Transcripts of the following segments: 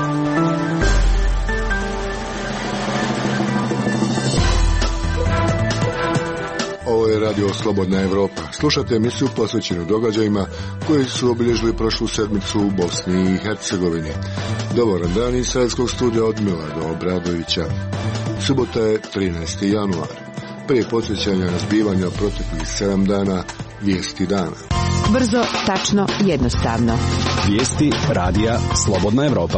Ovo je Radio Slobodna Evropa. Slušate emisiju posvećenu događajima koji su obilježili prošlu sedmicu u Bosni i Hercegovini. Dobaran dan iz Sredskog studija od Milada Obradovića. Subota je 13. januar. Prije podsjećanja na zbivanja proteklih 7 dana, vijesti dana. Brzo, tačno, jednostavno. Vijesti radija Slobodna Evropa.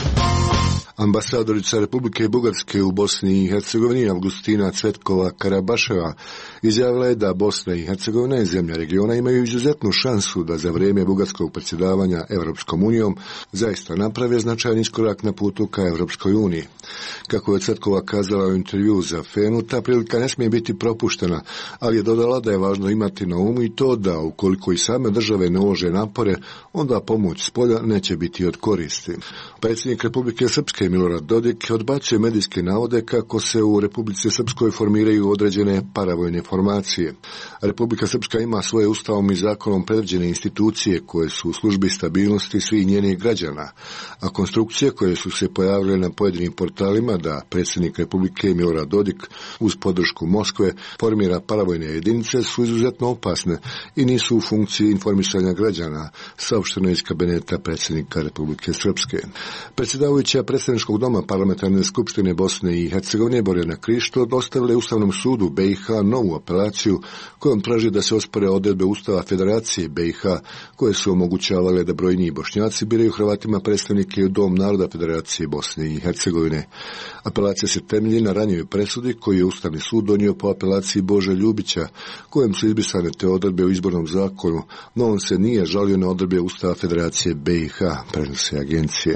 Ambasadorica Republike Bugarske u Bosni i Hercegovini Avgustina Cvetkova Karabaševa izjavila je da Bosna i Hercegovina i zemlja regiona imaju izuzetnu šansu da za vrijeme bugarskog predsjedavanja Europskom unijom zaista naprave značajan iskorak na putu ka Europskoj uniji. Kako je Cvetkova kazala u intervju za FENU, ta prilika ne smije biti propuštena, ali je dodala da je važno imati na umu i to da ukoliko i same države ne ulože napore, onda pomoć spolja neće biti od koristi. Predsjednik Republike Srpske Milorad Dodik odbacuje medijske navode kako se u Republici Srpskoj formiraju određene paravojne formacije. Republika Srpska ima svoje ustavom i zakonom predviđene institucije koje su u službi stabilnosti svih njenih građana, a konstrukcije koje su se pojavile na pojedinim portalima da predsjednik Republike Milorad Dodik uz podršku Moskve formira paravojne jedinice su izuzetno opasne i nisu u funkciji informisanja građana, saopšteno iz kabineta predsjednika Republike Srpske. Predsjedavajuća Predsjedničkog doma Parlamentarne skupštine Bosne i Hercegovine Borjana Krišto dostavila je Ustavnom sudu BiH novu apelaciju kojom traži da se ospore odredbe Ustava Federacije BiH koje su omogućavale da brojniji Bošnjaci biraju Hrvatima predstavnike u Dom naroda Federacije Bosne i Hercegovine. Apelacija se temelji na ranijoj presudi koju je Ustavni sud donio po apelaciji Bože Ljubića kojem su izbrisane te odredbe u izbornom zakonu, no on se nije žalio na odredbe Ustava Federacije BiH, prenose agencije.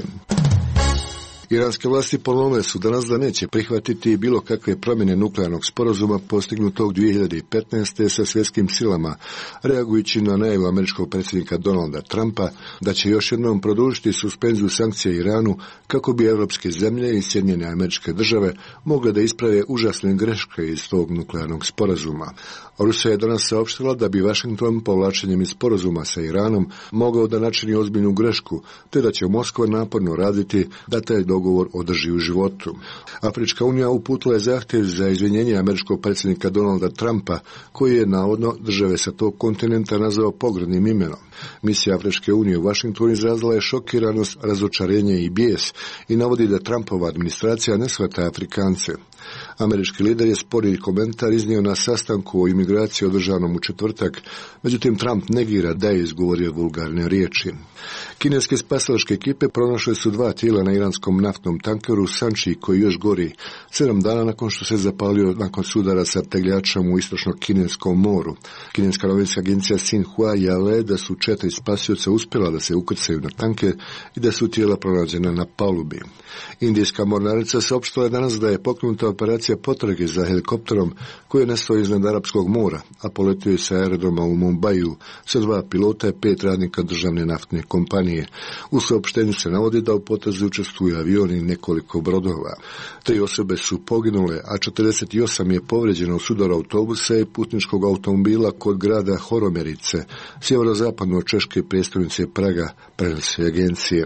Iranske vlasti ponovile su danas da neće prihvatiti bilo kakve promjene nuklearnog sporazuma postignutog 2015. sa svjetskim silama, reagujući na najavu američkog predsjednika Donalda Trumpa da će još jednom produžiti suspenziju sankcija Iranu kako bi evropske zemlje i Sjedinjene Američke Države mogle da isprave užasne greške iz tog nuklearnog sporazuma. Rusija je danas saopštila da bi Washington povlačenjem iz sporazuma sa Iranom mogao da načini ozbiljnu grešku, te da će Moskva naporno raditi da taj dogovor održi u životu. Afrička unija uputila je zahtjev za izvinjenje američkog predsjednika Donalda Trumpa, koji je navodno države sa tog kontinenta nazvao pogrdnim imenom. Misija Afričke unije u Washingtonu izrazila je šokiranost, razočarenje i bijes i navodi da Trumpova administracija ne shvata Afrikance. Američki lider je spori komentar iznio na sastanku o imigraciji održanom u četvrtak, međutim Trump negira da je izgovorio vulgarne riječi. Kineske spasilačke ekipe pronašle su 2 tijela na iranskom naftnom tankeru Sanchi koji još gori 7 dana nakon što se zapalio nakon sudara sa tegljačom u istočno-kineskom moru. Kineska novinska agencija Xinhua javila da su 4 spasioca uspjela da se ukrcaju na tanker i da su tijela pronađena na palubi. Indijska mornarica saopštila je danas da je pokrenuta operacija potrage za helikopterom koji je nestao iznad Arapskog mora, a poletio je sa aerodroma u Mumbaju sa 2 pilota i 5 radnika državne naftne kompanije. U saopštenju se navodi da u potrazi učestvuju avioni i nekoliko brodova. 3 osobe su poginule, a 48 je povređeno u sudaru autobusa i putničkog automobila kod grada Horomerice, sjeverozapadno od češke prijestolnice Praga, prenose agencije.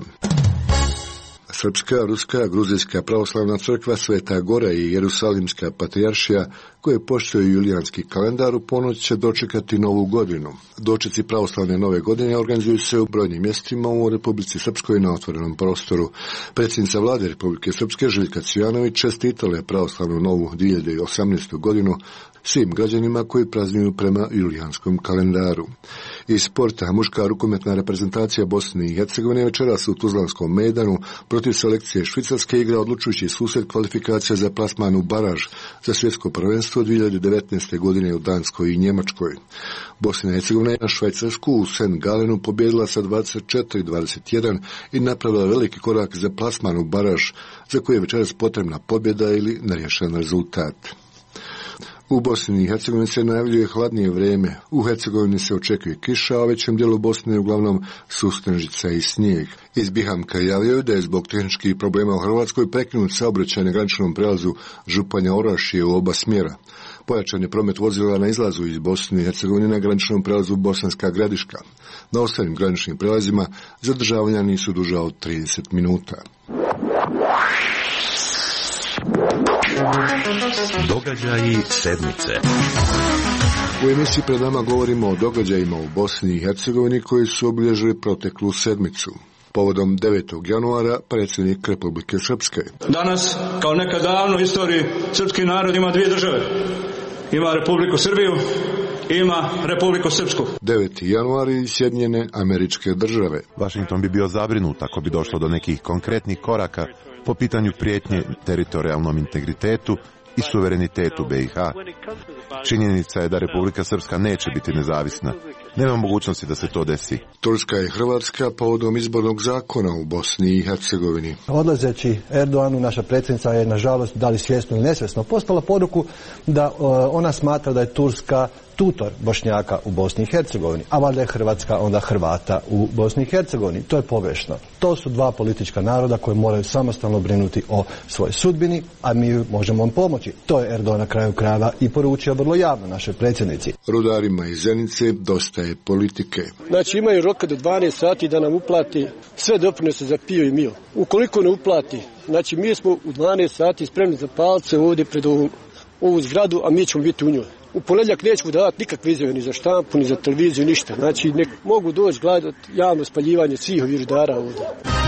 Srpska, Ruska, Gruzijska pravoslavna crkva, Sveta Gora i Jerusalimska patrijaršija koje poštuju julijanski kalendar u ponoć će dočekati novu godinu. Dočeci pravoslavne nove godine organizuju se u brojnim mjestima u Republici Srpskoj na otvorenom prostoru. Predsjednica vlade Republike Srpske Željka Cvijanović čestitala je pravoslavnu novu 2018. godinu svim građanima koji praznuju prema julijanskom kalendaru. Iz sporta, muška rukometna reprezentacija Bosne i Hercegovine večeras u Tuzlanskom mejdanu protiv selekcije Švicarske igra odlučujući susret kvalifikacija za plasman u baraž za svjetsko prvenstvo 2019. godine u Danskoj i Njemačkoj. Bosna i Hercegovina je na Švajcarsku u St. Galenu pobjedila sa 24-21 i napravila veliki korak za plasman u baraž za koji je večeras potrebna pobjeda ili neriješen rezultat. U Bosni i Hercegovini se najavljuje hladnije vrijeme. U Hercegovini se očekuje kiša, a u većem dijelu Bosne uglavnom sustanžica i snijeg. Iz Bihamka javljaju da je zbog tehničkih problema u Hrvatskoj prekinut saobraćaj na graničnom prelazu Županja Orašije u oba smjera. Pojačan je promet vozila na izlazu iz Bosne i Hercegovine na graničnom prelazu Bosanska Gradiška. Na ostalim graničnim prelazima zadržavanja nisu duža od 30 minuta. Događaji sedmice. U emisiji pred nama govorimo o događajima u Bosni i Hercegovini koji su obilježili proteklu sedmicu. Povodom 9. januara predsjednik Republike Srpske. Danas, kao nekad davno u istoriji, srpski narod ima dvije države. Ima Republiku Srbiju i ima Republiku Srpsku. 9. januar i Sjedinjene Američke Države. Washington bi bio zabrinut ako bi došlo do nekih konkretnih koraka po pitanju prijetnje teritorijalnom integritetu i suverenitetu BiH. Činjenica je da Republika Srpska neće biti nezavisna. Nema mogućnosti da se to desi. Turska i Hrvatska povodom izbornog zakona u Bosni i Hercegovini. Odlazeći Erdoganu, naša predsjednica je, nažalost, da li svjesno ili nesvjesno, poslala poruku da ona smatra da je Turska tutor Bošnjaka u Bosni i Hercegovini, a valjda je Hrvatska onda Hrvata u Bosni i Hercegovini. To je pogrešno. To su dva politička naroda koji moraju samostalno brinuti o svojoj sudbini, a mi možemo vam pomoći. To je Erdogan na kraju krajeva i poručio vrlo javno našoj predsjednici. Rudarima iz Zenice dosta je politike. Znači imaju roka do 12 sati da nam uplati sve doprinose za PIO i MIO. Ukoliko ne uplati, znači mi smo u 12 sati spremni za palce ovdje pred ovu zgradu, a mi ćemo biti u njoj. U ponedjeljak nećemo davati nikakve izjave ni za štampu, ni za televiziju, ništa. Znači nek mogu doći gledati javno spaljivanje svih ovih rudara ovdje.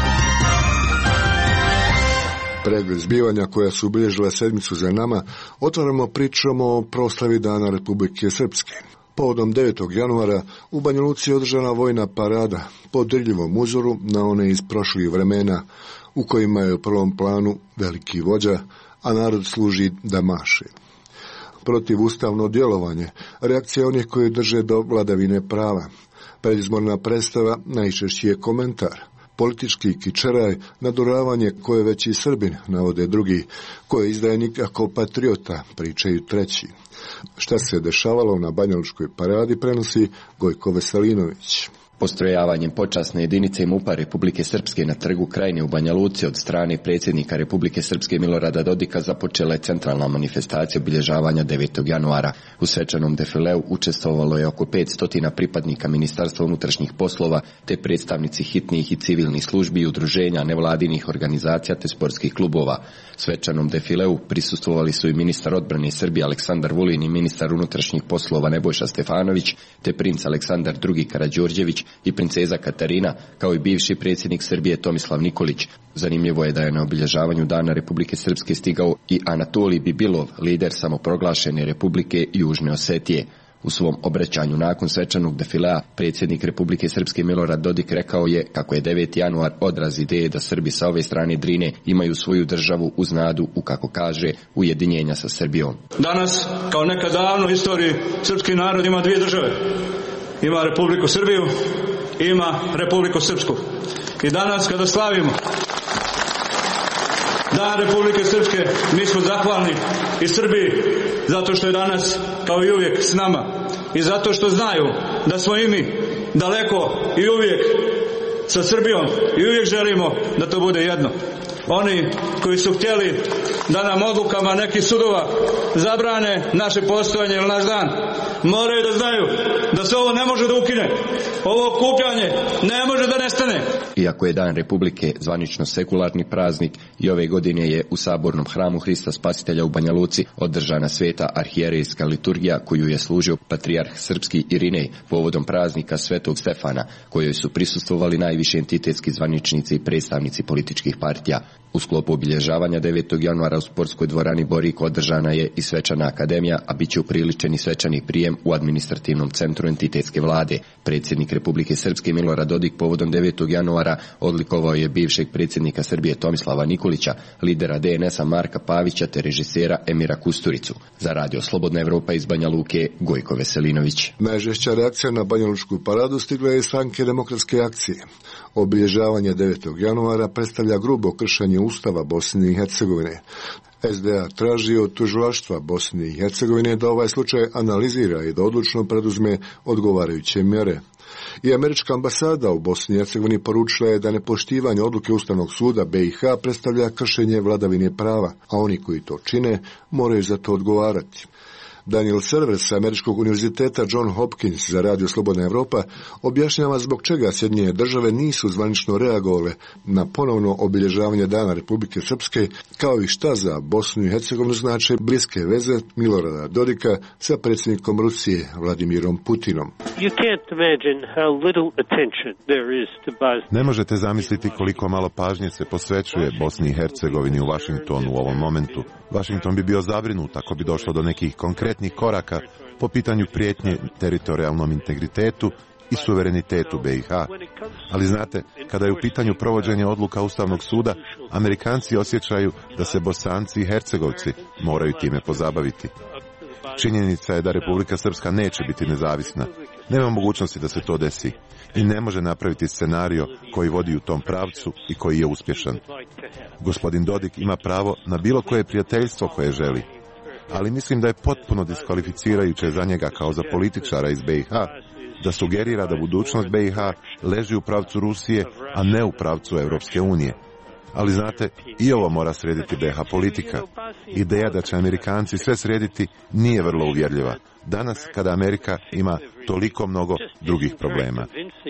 Pregled zbivanja koja su obilježila sedmicu za nama, otvaramo pričom o proslavi Dana Republike Srpske. Povodom 9. januara u Banja Luci je održana vojna parada po dirljivom uzoru na one iz prošlih vremena u kojima je u prvom planu veliki vođa, a narod služi da maše. Protivustavno djelovanje, reakcija onih koji drže do vladavine prava. Predizborna predstava najčešći je komentar. Politički kičeraj, naduravanje koje već i Srbin, navode drugi, koje izdajnik ako patriota, pričaju treći. Šta se dešavalo na banjalučkoj paradi prenosi Gojko Veselinović. Postrojavanjem počasne jedinice MUP-a Republike Srpske na trgu Krajine u Banja Luci od strane predsjednika Republike Srpske Milorada Dodika započela je centralna manifestacija obilježavanja 9. januara. U svečanom defileu učestvovalo je oko 500 pripadnika Ministarstva unutrašnjih poslova te predstavnici hitnih i civilnih službi i udruženja nevladinih organizacija te sportskih klubova. Svečanom defileu prisustvovali su i ministar odbrane Srbije Aleksandar Vulin i ministar unutrašnjih poslova Nebojša Stefanović te princ Aleksandar II Karađorđević i princeza Katarina, kao i bivši predsjednik Srbije Tomislav Nikolić. Zanimljivo je da je na obilježavanju Dana Republike Srpske stigao i Anatolij Bibilov, lider samoproglašene Republike Južne Osetije. U svom obraćanju nakon svečanog defilea predsjednik Republike Srpske Milorad Dodik rekao je kako je 9. januar odraz ideje da Srbi sa ove strane Drine imaju svoju državu uz nadu u, kako kaže, ujedinjenja sa Srbijom. Danas, kao nekad davno u istoriji, srpski narod ima dvije države. Ima Republiku Srbiju i ima Republiku Srpsku. I danas kada slavimo Dan Republike Srpske, mi smo zahvalni i Srbiji zato što je danas kao i uvijek s nama i zato što znaju da smo i mi daleko i uvijek sa Srbijom i uvijek želimo da to bude jedno. Oni koji su htjeli da nam odlukama nekih sudova zabrane naše postojanje ili naš dan, moraju da znaju da se ovo ne može da ukine. Ovo okupljanje ne može da nestane. Iako je Dan Republike zvanično sekularni praznik, i ove godine je u Sabornom hramu Hrista Spasitelja u Banja Luci održana sveta arhijerejska liturgija koju je služio patrijarh srpski Irinej povodom praznika Svetog Stefana, kojoj su prisustvovali najviši entitetski zvaničnici i predstavnici političkih partija. U sklopu obilježavanja 9. januara u sportskoj dvorani Boriko održana je i svečana akademija, a bit će upriličen i svečani prijem u administrativnom centru entitetske vlade. Predsjednik Republike Srpske Milorad Dodik povodom 9. januara odlikovao je bivšeg predsjednika Srbije Tomislava Nikolića, lidera DNS-a Marka Pavića te režisera Emira Kusturicu. Za Radio Slobodna Evropa iz Banja Luke, Gojko Veselinović. Najžešća reakcija na banjalučku paradu stigla je iz Stranke demokratske akcije. Obilježavanje 9. januara predstavlja grubo kršenje Ustava Bosne i Hercegovine. SDA traži od tužilaštva Bosne i Hercegovine da ovaj slučaj analizira i da odlučno preduzme odgovarajuće mjere. I američka ambasada u Bosni i Hercegovini poručila je da nepoštivanje odluke Ustavnog suda BiH predstavlja kršenje vladavine prava, a oni koji to čine moraju za to odgovarati. Daniel Server sa Američkog univerziteta John Hopkins za Radio Slobodna Evropa objašnjava zbog čega Sjedinjene države nisu zvanično reagovale na ponovno obilježavanje Dana Republike Srpske, kao i šta za Bosnu i Hercegovinu znače bliske veze Milorada Dodika sa predsjednikom Rusije Vladimirom Putinom. Ne možete zamisliti koliko malo pažnje se posvećuje Bosni i Hercegovini u Vašingtonu u ovom momentu. Washington bi bio zabrinut ako bi došlo do nekih konkretnih koraka po pitanju prijetnje teritorijalnom integritetu i suverenitetu BiH. Ali znate, kada je u pitanju provođenje odluka Ustavnog suda, Amerikanci osjećaju da se Bosanci i Hercegovci moraju time pozabaviti. Činjenica je da Republika Srpska neće biti nezavisna. Nema mogućnosti da se to desi i ne može napraviti scenario koji vodi u tom pravcu i koji je uspješan. Gospodin Dodik ima pravo na bilo koje prijateljstvo koje želi, ali mislim da je potpuno diskvalificirajuće za njega kao za političara iz BiH da sugerira da budućnost BiH leži u pravcu Rusije, a ne u pravcu Europske unije. Ali znate, i ovo mora srediti BiH politika. Ideja da će Amerikanci sve srediti nije vrlo uvjerljiva. Danas, kada Amerika ima toliko mnogo drugih problema.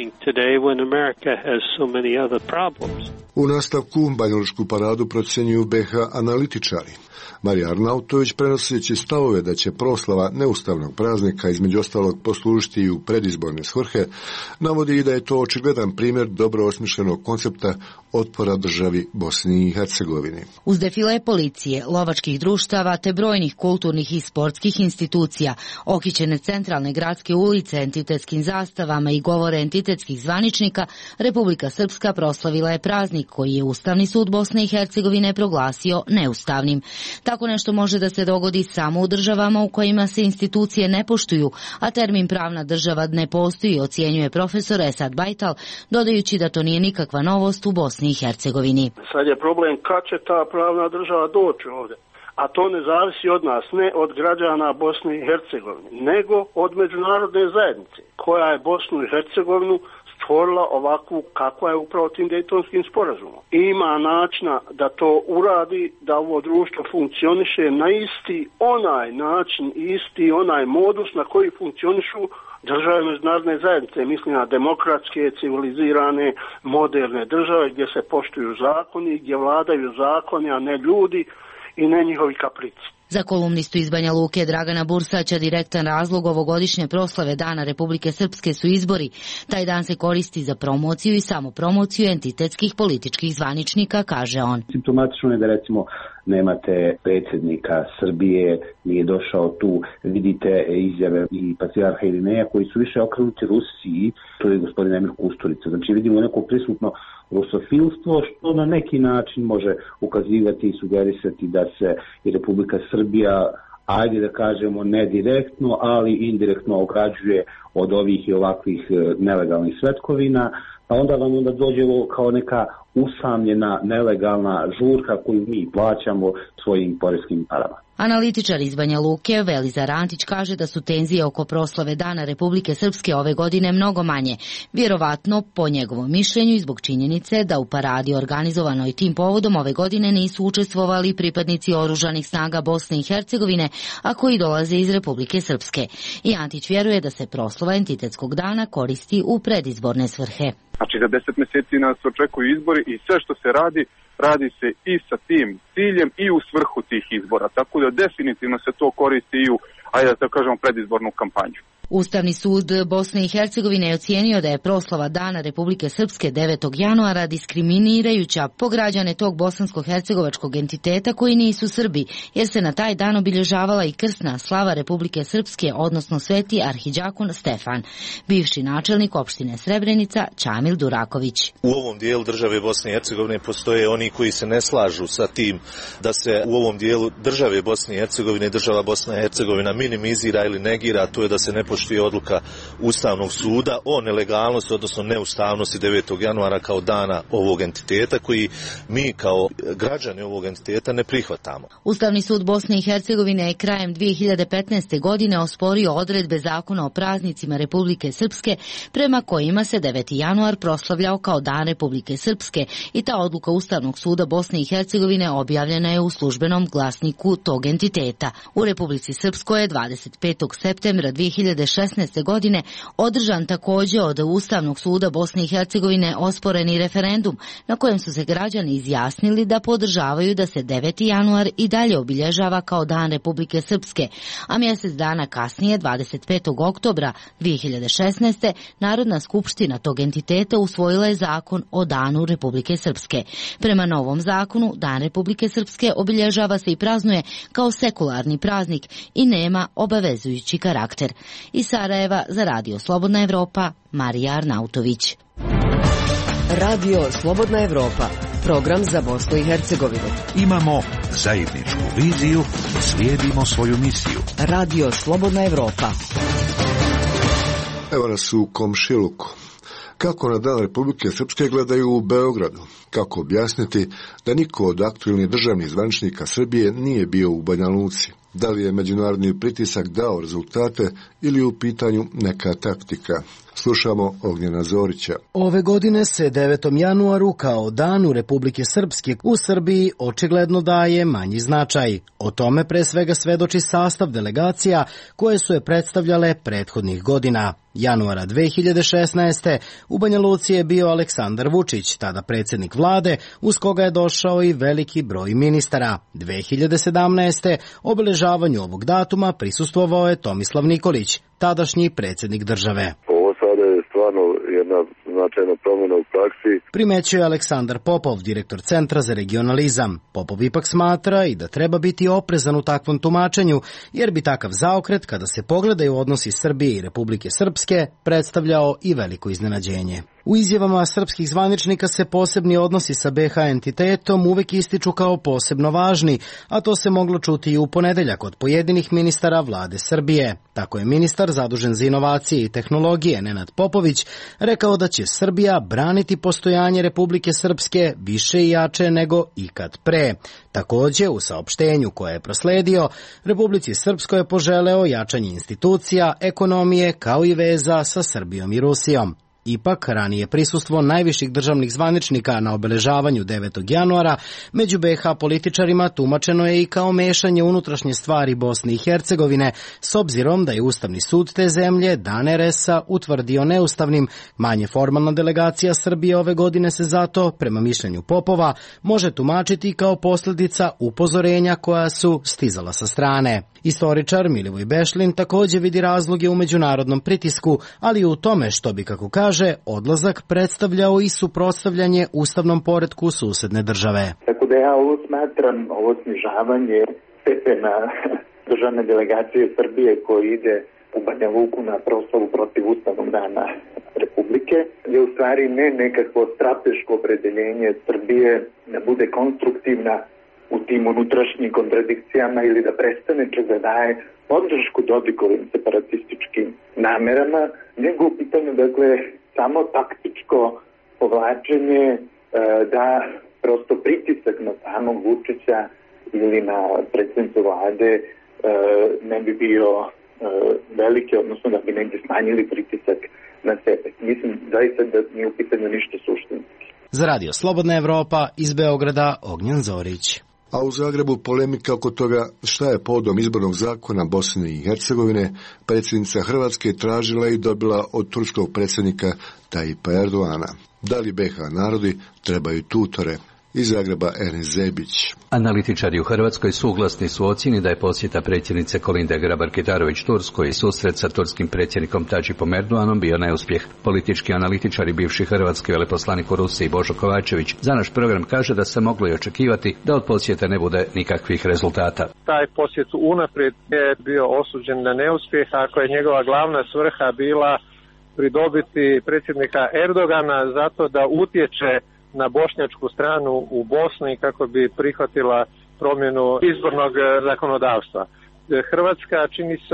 U nastavku Banjalučku paradu procjenjuju BiH analitičari. Marija Arnautović, prenoseći stavove da će proslava neustavnog praznika između ostalog poslužiti i u predizborne svrhe, navodi i da je to očigledan primjer dobro osmišljenog koncepta otpora državi Bosni i Hercegovini. Uz defile policije, lovačkih društava te brojnih kulturnih i sportskih institucija, okićene centralne gradske ulice entitetskim zastavama i govore entitetskih zvaničnika, Republika Srpska proslavila je praznik koji je Ustavni sud Bosne i Hercegovine proglasio neustavnim. Tako nešto može da se dogodi samo u državama u kojima se institucije ne poštuju, a termin pravna država ne postoji, ocjenjuje profesor Esad Bajtal, dodajući da to nije nikakva novost u Bosni i Hercegovini. Sad je problem kad će ta pravna država doći ovdje. A to ne zavisi od nas, ne od građana Bosne i Hercegovine, nego od međunarodne zajednice, koja je Bosnu i Hercegovinu stvorila ovakvu kakva je upravo tim Dejtonskim sporazumom. Ima načina da to uradi, da ovo društvo funkcioniše na isti onaj način, isti onaj modus na koji funkcionišu države međunarodne zajednice, mislim na demokratske, civilizirane, moderne države gdje se poštuju zakoni, gdje vladaju zakoni, a ne ljudi i ne njihovi kaprici. Za kolumnistu iz Banja Luke Dragana Bursaća direktan razlog ovogodišnje proslave Dana Republike Srpske su izbori. Taj dan se koristi za promociju i samopromociju entitetskih političkih zvaničnika, kaže on. Simptomatično je da recimo nemate predsjednika Srbije, nije došao tu, vidite izjave i patrijarha Irineja koji su više okrenuti Rusiji, to je gospodin Emir Kusturica. Znači vidimo neko prisutno rusofilstvo što na neki način može ukazivati i sugerisati da se i Republika Srbija, ajde da kažemo ne direktno, ali indirektno ograđuje od ovih i ovakvih nelegalnih svetkovina, pa onda vam dođe kao neka usamljena nelegalna žurka koju mi plaćamo svojim poreskim parama. Analitičar iz Banja Luke Velizar Antić kaže da su tenzije oko proslave Dana Republike Srpske ove godine mnogo manje. Vjerovatno, po njegovom mišljenju i zbog činjenice da u paradi organizovanoj tim povodom ove godine nisu učestvovali pripadnici oružanih snaga Bosne i Hercegovine, a koji dolaze iz Republike Srpske. I Antić vjeruje da se proslava entitetskog dana koristi u predizborne svrhe. Znači za 10 mjeseci nas očekuju izbori i sve što se radi se i sa tim ciljem i u svrhu tih izbora. Tako da definitivno se to koristi i u, ajde da kažemo, predizbornu kampanju. Ustavni sud Bosne i Hercegovine je ocijenio da je proslava Dana Republike Srpske 9. januara diskriminirajuća po građane tog bosansko-hercegovačkog entiteta koji nisu Srbi, jer se na taj dan obilježavala i krsna slava Republike Srpske, odnosno sveti arhidžakon Stefan. Bivši načelnik opštine Srebrenica Čamil Duraković. U ovom dijelu države Bosne i Hercegovine postoje oni koji se ne slažu sa tim da se u ovom dijelu države Bosne i Hercegovine država Bosna i Hercegovina minimizira ili negira, to je da se ne poštuje poštuje odluka Ustavnog suda o nelegalnosti, odnosno neustavnosti 9. januara kao dana ovog entiteta koji mi kao građani ovog entiteta ne prihvatamo. Ustavni sud Bosne i Hercegovine je krajem 2015. godine osporio odredbe Zakona o praznicima Republike Srpske prema kojima se 9. januar proslavljao kao Dan Republike Srpske i ta odluka Ustavnog suda Bosne i Hercegovine objavljena je u službenom glasniku tog entiteta. U Republici Srpskoj je 25. septembra 2016. godine održan također od Ustavnog suda Bosne i Hercegovine osporeni referendum na kojem su se građani izjasnili da podržavaju da se 9. januar i dalje obilježava kao Dan Republike Srpske, a mjesec dana kasnije, 25. oktobra 2016. Narodna skupština tog entiteta usvojila je zakon o Danu Republike Srpske. Prema novom zakonu, Dan Republike Srpske obilježava se i praznuje kao sekularni praznik i nema obavezujući karakter. Iz Sarajeva za Radio Slobodna Evropa, Marija Arnautović. Radio Slobodna Evropa, program za Bosnu i Hercegovinu. Imamo zajedničku viziju, slijedimo svoju misiju. Radio Slobodna Evropa. Evo nas u komšiluku. Kako na Dan Republike Srpske gledaju u Beogradu? Kako objasniti da niko od aktualnih državnih zvaničnika Srbije nije bio u Banja Luci? Da li je međunarodni pritisak dao rezultate ili u pitanju neka taktika? Slušamo Ognjena Zorića. Ove godine se 9. januaru kao Danu Republike Srpske u Srbiji očigledno daje manji značaj. O tome pre svega svedoči sastav delegacija koje su je predstavljale prethodnih godina. Januara 2016. u Banja Luci je bio Aleksandar Vučić, tada predsjednik vlade, uz koga je došao i veliki broj ministara. 2017. obeležavanju ovog datuma prisustvovao je Tomislav Nikolić, tadašnji predsjednik države. Ovo sada je stvarno jedna značajna promjena u praksi. Primećuje Aleksandar Popov, direktor Centra za regionalizam. Popov ipak smatra i da treba biti oprezan u takvom tumačenju, jer bi takav zaokret, kada se pogledaju odnosi Srbije i Republike Srpske, predstavljao i veliko iznenađenje. U izjavama srpskih zvaničnika se posebni odnosi sa BiH entitetom uvek ističu kao posebno važni, a to se moglo čuti i u ponedeljak od pojedinih ministara vlade Srbije. Tako je ministar zadužen za inovacije i tehnologije Nenad Popović rekao da će Srbija braniti postojanje Republike Srpske više i jače nego ikad pre. Također, u saopštenju koje je prosledio, Republici Srpskoj je poželeo jačanje institucija, ekonomije kao i veza sa Srbijom i Rusijom. Ipak, ranije prisustvo najviših državnih zvaničnika na obeležavanju 9. januara među BiH političarima tumačeno je i kao mešanje unutrašnje stvari Bosne i Hercegovine, s obzirom da je Ustavni sud te zemlje Dan RS-a utvrdio neustavnim. Manje formalna delegacija Srbije ove godine se zato, prema mišljenju Popova, može tumačiti kao posljedica upozorenja koja su stizala sa strane. Istoričar Milivoj Bešlin također vidi razloge u međunarodnom pritisku, ali i u tome što bi, kako kaže, odlazak predstavljao i suprotstavljanje ustavnom poretku susedne države. Tako da ja ovo smatram, ovo snižavanje stepena državne delegacije Srbije koji ide u Banja Luku na proslavu protiv Ustavnog dana Republike je u stvari ne nekakvo strateško opredeljenje Srbije da bude konstruktivna u tim unutrašnjim kontradikcijama ili da prestane čak da daje podršku Dodikovim separatističkim namerama, nego u pitanju, dakle, samo taktičko povlačenje da prosto pritisak na samog Vučića ili na predsjednicu vlade ne bi bio veliki, odnosno da bi negdje smanjili pritisak na sebe. Mislim zaista da nije u pitanju ništa suštinski. Za Radio Slobodna Evropa iz Beograda, Ognjen Zorić. A u Zagrebu polemika oko toga šta je povodom izbornog zakona Bosne i Hercegovine predsjednica Hrvatske tražila i dobila od turskog predsjednika Tajipa Erdoana. Da li BiH narodi trebaju tutore? Iz Zagreba Enes Zebić. Analitičari u Hrvatskoj suglasni su u ocjeni da je posjeta predsjednice Kolinde Grabar-Kitarović Turskoj i susret sa turskim predsjednikom Tayyipom Erdoganom bio neuspjeh. Politički analitičar i bivši hrvatski veleposlanik u Rusiji Božo Kovačević za naš program kaže da se moglo i očekivati da od posjeta ne bude nikakvih rezultata. Taj posjet unaprijed je bio osuđen na neuspjeh ako je njegova glavna svrha bila pridobiti predsjednika Erdogana zato da utječe na bošnjačku stranu u Bosni kako bi prihvatila promjenu izbornog zakonodavstva. Hrvatska čini se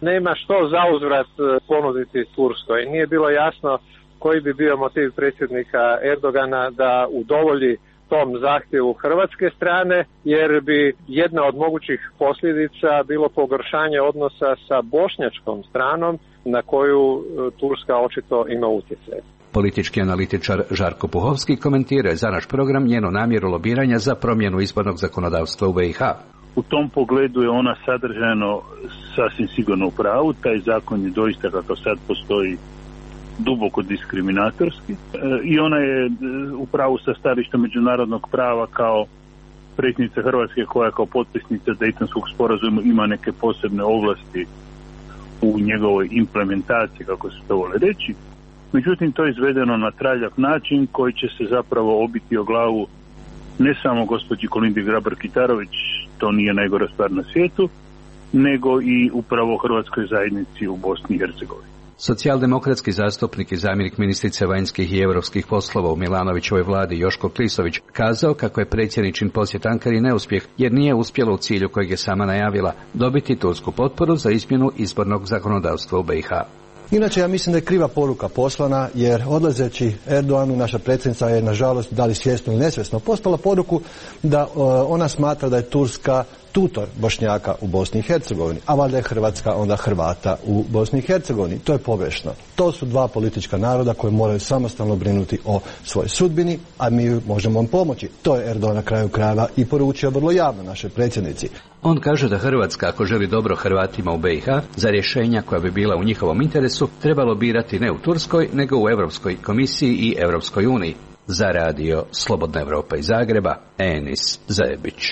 nema što zauzvrat ponuditi Turskoj. Nije bilo jasno koji bi bio motiv predsjednika Erdogana da udovolji tom zahtjevu hrvatske strane, jer bi jedna od mogućih posljedica bilo pogoršanje odnosa sa bošnjačkom stranom na koju Turska očito ima utjecaj. Politički analitičar Žarko Puhovski komentirao za naš program njenu namjeru lobiranja za promjenu izbornog zakonodavstva u BiH. U tom pogledu je ona sadržajno sasvim sigurno u pravu. Taj zakon je doista, kako sad postoji, duboko diskriminatorski i ona je u pravu sa stajališta međunarodnog prava kao predsjednica Hrvatske koja kao potpisnica Dejtonskog sporazuma ima neke posebne ovlasti u njegovoj implementaciji, kako se to vole reći. Međutim, to je izvedeno na traljav način koji će se zapravo obiti o glavu ne samo gospođi Kolindi Grabar-Kitarović, to nije najgora stvar na svijetu, nego i upravo hrvatskoj zajednici u Bosni i Hercegovini. Socijaldemokratski zastupnik i zamjenik ministrice vanjskih i europskih poslova u Milanovićevoj vladi Joško Klisović kazao kako je predsjedničin posjet Ankari neuspjeh jer nije uspjela u cilju kojeg je sama najavila dobiti tursku potporu za izmjenu izbornog zakonodavstva u BiH. Inače, ja mislim da je kriva poruka poslana, jer odlazeći Erdoganu naša predsjednica je, nažalost, da li svjesno ili nesvjesno, poslala poruku da ona smatra da je Turska tutor Bošnjaka u Bosni i Hercegovini, a valjda je Hrvatska onda Hrvata u Bosni i Hercegovini. To je pogrešno. To su dva politička naroda koji moraju samostalno brinuti o svojoj sudbini, a mi možemo vam pomoći. To je Erdogan na kraju krajeva i poručio vrlo javno našoj predsjednici. On kaže da Hrvatska, ako želi dobro Hrvatima u BiH, za rješenja koja bi bila u njihovom interesu, trebalo birati ne u Turskoj, nego u Europskoj komisiji i Europskoj uniji. Za radio Slobodna Evropa iz Zagreba, Enis Zajebić.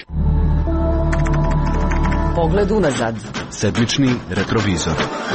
Pogled unazad. Sedmični retrovizor.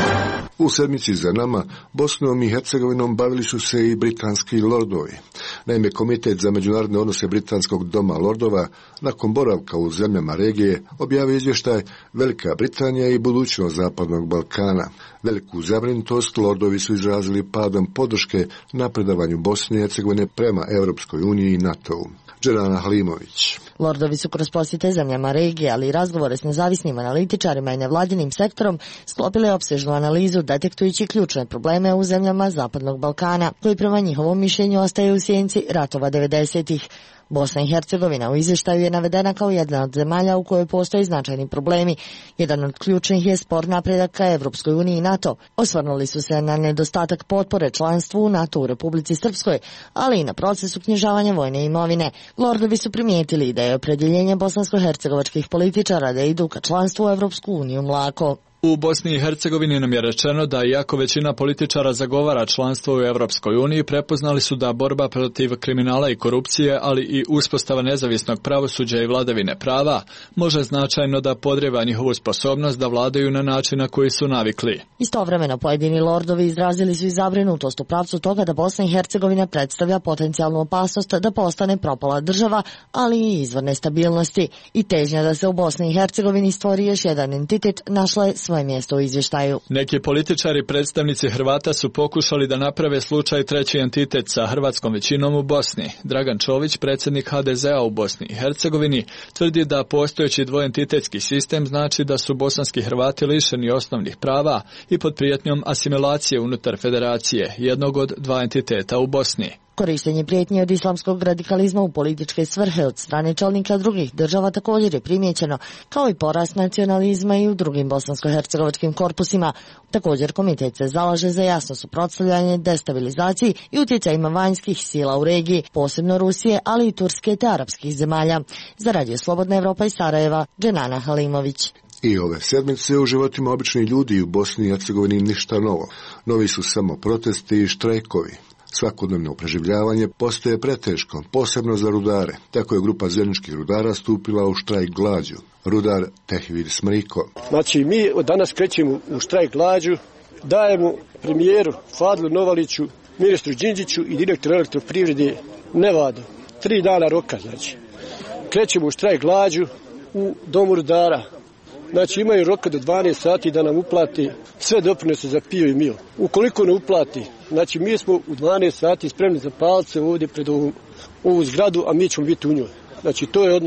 U sedmici za nama Bosnom i Hercegovinom bavili su se i britanski lordovi. Naime, Komitet za međunarodne odnose Britanskog doma lordova nakon boravka u zemljama regije objavio izvještaj Velika Britanija i budućnost Zapadnog Balkana. Veliku zabrinutost lordovi su izrazili padom podrške napredovanju Bosne i Hercegovine prema Europskoj uniji i NATO-u. Dženana Halimović. Lordovi su kroz posjete zemljama regije, ali i razgovore s nezavisnim analitičarima i nevladinim sektorom sklopili opsežnu analizu detektujući ključne probleme u zemljama Zapadnog Balkana, koji prema njihovom mišljenju ostaju u sjenci ratova 90-ih. Bosna i Hercegovina u izvještaju je navedena kao jedna od zemalja u kojoj postoje značajni problemi. Jedan od ključnih je spor napredaka Evropskoj uniji i NATO. Osvrnuli su se na nedostatak potpore članstvu u NATO u Republici Srpskoj, ali i na proces uknjižavanja vojne imovine. Lordovi su primijetili da je opredjeljenje bosansko-hercegovačkih političara da idu ka članstvu u Evropsku uniju mlako. U Bosni i Hercegovini nam je rečeno da iako većina političara zagovara članstvo u Europskoj uniji, prepoznali su da borba protiv kriminala i korupcije, ali i uspostava nezavisnog pravosuđa i vladavine prava može značajno da podrijeva njihovu sposobnost da vladaju na način na koji su navikli. Istovremeno pojedini lordovi izrazili su i zabrinutost u pravcu toga da Bosna i Hercegovina predstavlja potencijalnu opasnost da postane propala država, ali i izvor nestabilnosti. I težnja da se u Bosni i Hercegovini stvori još jedan entitet našla je svoje mjesto u izvještaju. Neki političari predstavnici Hrvata su pokušali da naprave slučaj treći entitet sa hrvatskom većinom u Bosni. Dragan Čović, predsjednik HDZ-a u Bosni i Hercegovini, tvrdi da postojeći dvoentitetski sistem znači da su bosanski Hrvati lišeni osnovnih prava i pod prijetnjom asimilacije unutar federacije, jednog od dva entiteta u Bosni. Korištenje prijetnje od islamskog radikalizma u političke svrhe od strane čelnika drugih država također je primijećeno, kao i porast nacionalizma i u drugim bosansko-hercegovačkim korpusima. Također komitet se zalaže za jasno suprotstavljanje destabilizaciji i utjecajima vanjskih sila u regiji, posebno Rusije, ali i Turske te arapskih zemalja. Za radio Slobodna Evropa iz Sarajeva, Dženana Halimović. I ove sedmice u životima običnih ljudi u Bosni i Hercegovini ništa novo. Novi su samo protesti i štrajkovi. Svakodnevno preživljavanje postaje preteško, posebno za rudare. Tako je grupa zeničkih rudara stupila u štrajk glađu. Rudar Tehvir Smriko. Znači, mi od danas krećemo u štrajk glađu, dajemo premijeru Fadlu Novaliću, ministru Đinđiću i direktoru elektroprivrede Nevado 3 dana roka, znači. Krećemo u štrajk glađu u domu rudara. Znači, imaju roka do 12 sati da nam uplati sve doprinose za PIO i MIO. Ukoliko ne uplati, znači mi smo u 12 sati spremni za palce ovdje pred ovu zgradu, a mi ćemo biti u njoj. Znači, to je od nas.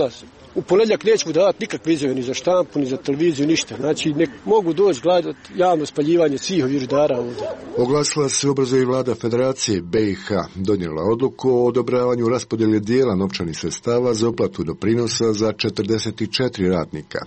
U ponedjeljak nećemo davati nikakve izjave ni za štampu, ni za televiziju, ništa. Znači, nek mogu doći gledati javno spaljivanje svih ovih židara ovdje. Oglasila se ubrzo i vlada Federacije BiH, donijela odluku o odobravanju raspodjele dijela novčanih sredstava za uplatu doprinosa za 44 radnika.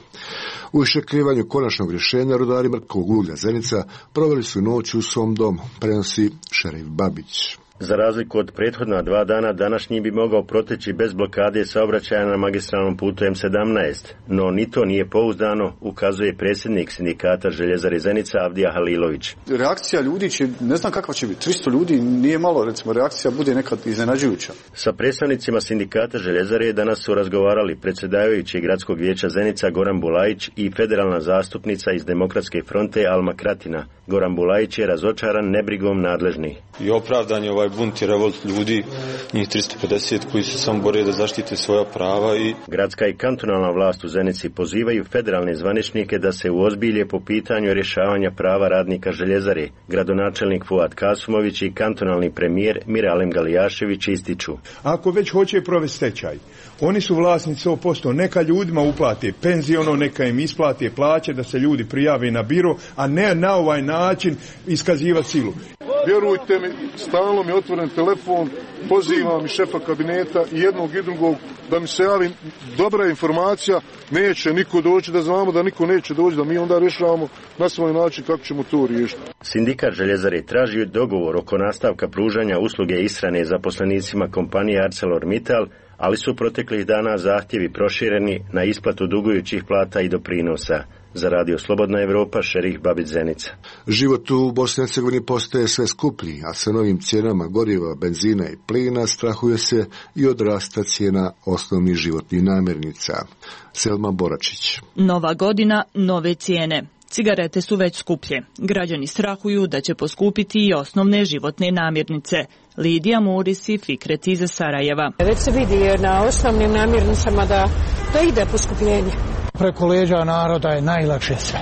U iščekivanju konačnog rješenja rudari Mrkovog uglja Zenica proveli su noć u svom domu, prenosi Šerif Babić. Za razliku od prethodna 2 dana, današnji bi mogao proteći bez blokade saobraćaja na magistralnom putu M17, no ni to nije pouzdano, ukazuje predsjednik sindikata Željezare Zenica Avdija Halilović. Reakcija ljudi će, ne znam kakva će biti, 300 ljudi nije malo, recimo reakcija bude nekad iznenađujuća. Sa predstavnicima sindikata Željezare danas su razgovarali predsjedavajući Gradskog vijeća Zenica Goran Bulajić i federalna zastupnica iz Demokratske fronte Alma Kratina. Goran Bulajić je razočaran nebrigom nadležnih. I opravdan je ovaj bunt i revolt ljudi, njih 350 koji se samo bore da zaštite svoja prava. Gradska i kantonalna vlast u Zenici pozivaju federalne zvaničnike da se uozbilje po pitanju rješavanja prava radnika Željezare. Gradonačelnik Fuad Kasumović i kantonalni premijer Miralem Galijašević ističu. Ako već hoće provesti stečaj, oni su vlasnici 100%, neka ljudima uplate penziono, neka im isplate plaće, da se ljudi prijave na biro, a ne na ovaj način iskaziva silu. Vjerujte mi, stalno mi je otvoren telefon, pozivam i šefa kabineta i jednog i drugog da mi se javi dobra informacija, neće niko doći, da znamo da niko neće doći, da mi onda rješavamo na svoj način kako ćemo to riješiti. Sindikat Željezare traži dogovor oko nastavka pružanja usluge ishrane zaposlenicima kompanije ArcelorMittal, ali su proteklih dana zahtjevi prošireni na isplatu dugujućih plata i doprinosa. Za Radio Slobodna Evropa, Šerif Babić Zenica. Život u Bosni i Hercegovini postaje sve skuplji, a sa novim cijenama goriva, benzina i plina strahuje se i od rasta cijena osnovnih životnih namirnica. Selma Boračić. Nova godina, nove cijene. Cigarete su već skuplje. Građani strahuju da će poskupiti i osnovne životne namirnice. Lidija Muris i Fikret iz Sarajeva. Već se vidi na osnovnim namirnicama da ide poskupljenje. Preko leđa naroda je najlakše sve.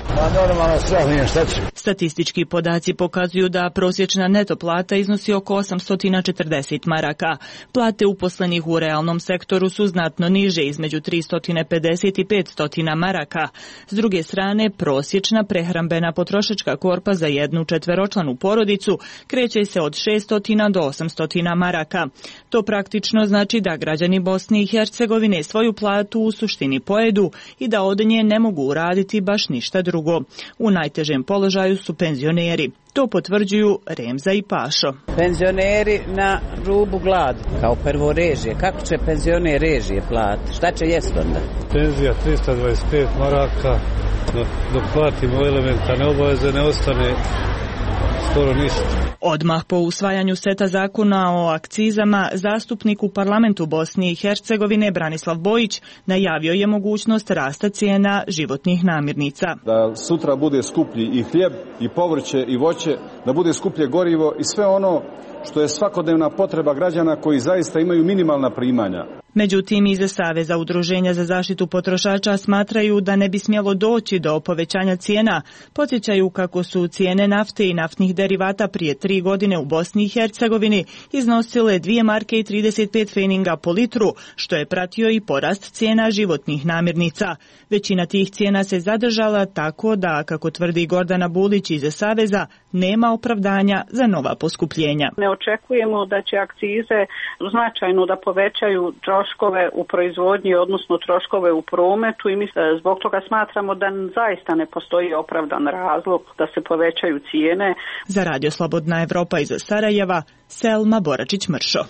Statistički podaci pokazuju da prosječna neto plata iznosi oko 840 maraka. Plate uposlenih u realnom sektoru su znatno niže, između 350 i 500 maraka. S druge strane, prosječna prehrambena potrošačka korpa za jednu četveročlanu porodicu kreće se od 600 do 800 maraka. To praktično znači da građani Bosne i Hercegovine svoju platu u suštini pojedu i da od nje ne mogu uraditi baš ništa drugo. U najtežem položaju su penzioneri. To potvrđuju Remza i Pašo. Penzioneri na rubu gladu, kao prvo režije. Kako će penzioner režije plati? Šta će jest onda? Penzija 325 maraka, dok platimo elementarne obaveze ne ostane skoro ništa. Odmah po usvajanju seta zakona o akcizama, zastupnik u parlamentu Bosne i Hercegovine Branislav Bojić najavio je mogućnost rasta cijena životnih namirnica. Da sutra bude skuplji i hljeb, i povrće, i voće, da bude skuplje gorivo i sve ono što je svakodnevna potreba građana koji zaista imaju minimalna primanja. Međutim, iz Saveza udruženja za zaštitu potrošača smatraju da ne bi smjelo doći do povećanja cijena. Podsjećaju kako su cijene nafte i naftnih derivata prije 3 godine u Bosni i Hercegovini iznosile 2 marke i 35 pfeninga po litru, što je pratio i porast cijena životnih namirnica. Većina tih cijena se zadržala tako da, kako tvrdi Gordana Bulić iz Saveza, nema opravdanja za nova poskupljenja. Ne očekujemo da će akcize značajno da povećaju troškove u proizvodnji, odnosno troškove u prometu i mi zbog toga smatramo da zaista ne postoji opravdan razlog da se povećaju cijene. Za Radio Slobodna Evropa iz Sarajeva, Selma Boračić-Mršo.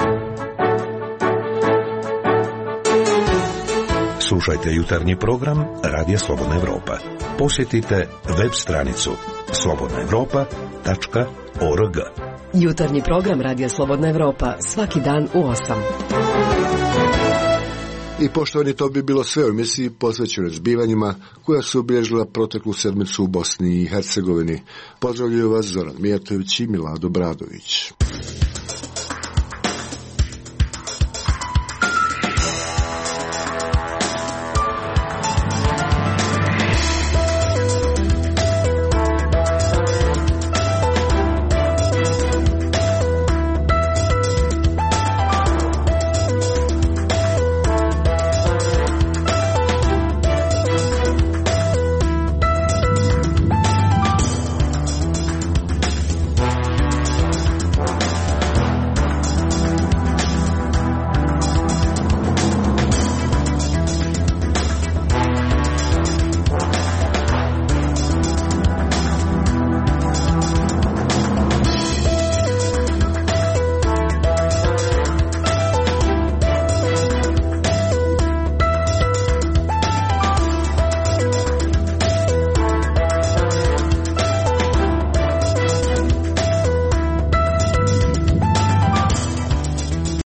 Slušajte jutarnji program Radija Slobodna Evropa. Posjetite web stranicu slobodnaevropa.org. Jutarnji program Radija Slobodna Evropa svaki dan u 8. I poštovani, to bi bilo sve u emisiji posvećenoj zbivanjima koja su obilježila proteklu sedmicu u Bosni i Hercegovini. Pozdravljaju vas Zoran Mijatović i Milado Bradović.